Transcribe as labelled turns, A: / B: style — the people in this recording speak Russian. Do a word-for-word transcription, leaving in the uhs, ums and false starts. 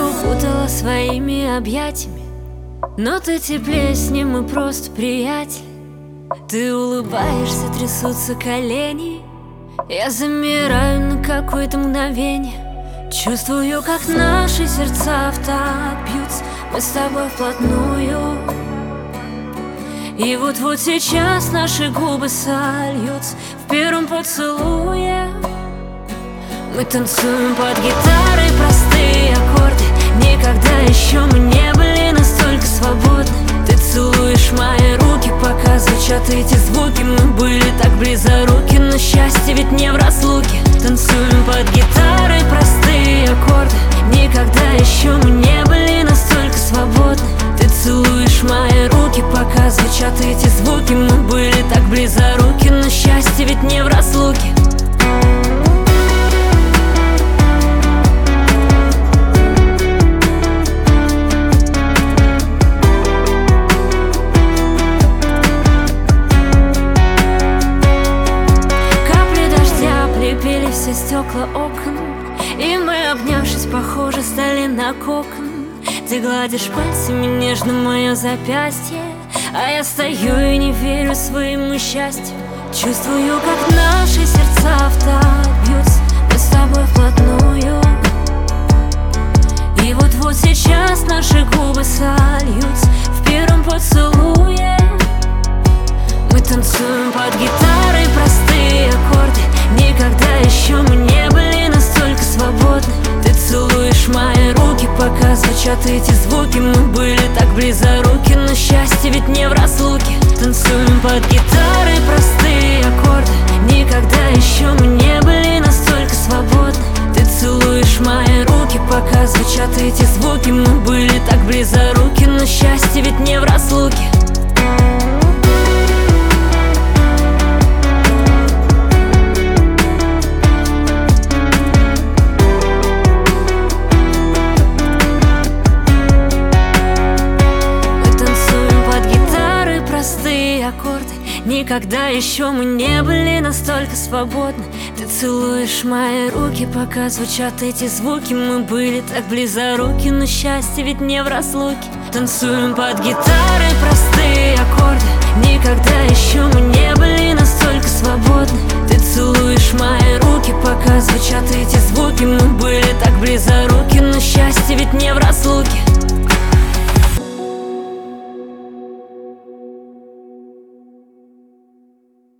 A: укутала своими объятиями, но ты теплее с ним, мы просто приятели. Ты улыбаешься, трясутся колени, я замираю на какое-то мгновение. Чувствую, как наши сердца в такт бьются, мы с тобой вплотную. И вот-вот сейчас наши губы сольются в первом поцелуе. Мы танцуем под гитарой простые аккорды. Никогда еще мы не были настолько свободны. Ты целуешь мои руки, пока звучат эти звуки. Мы были так близоруки, но счастье ведь не в разлуке. Танцуем под гитарой простые аккорды. Никогда еще мы не были настолько свободны. Ты целуешь мои руки, пока звучат эти звуки. Мы были так близоруки, но счастье ведь не в разлуке. Все стекла окон, и мы, обнявшись, похоже, стали на кокон. Ты гладишь пальцами нежно мое запястье, а я стою и не верю своему счастью. Чувствую, как наши сердца в такт бьются, мы с тобой вплотную. И вот-вот сейчас наши губы сольются в первом поцелуе. Мы танцуем под гитарой простые аккорды. Никогда еще мы не были настолько свободны. Ты целуешь мои руки, пока звучат эти звуки. Мы были так близоруки, но счастье ведь не в разлуке. Танцуем под гитарой простые аккорды. Никогда еще мы не были настолько свободны. Ты целуешь мои руки, пока звучат эти звуки. Мы были так близоруки, но счастье ведь не в разлуке. Аккорды. Никогда еще мы не были настолько свободны. Ты целуешь мои руки, пока звучат эти звуки. Мы были так близоруки, но счастье ведь не в разлуке. Танцуем под гитарой простые аккорды. Никогда еще мы не были настолько свободны. Ты целуешь мои руки, пока звучат эти звуки. Мы были так близоруки, но счастье ведь не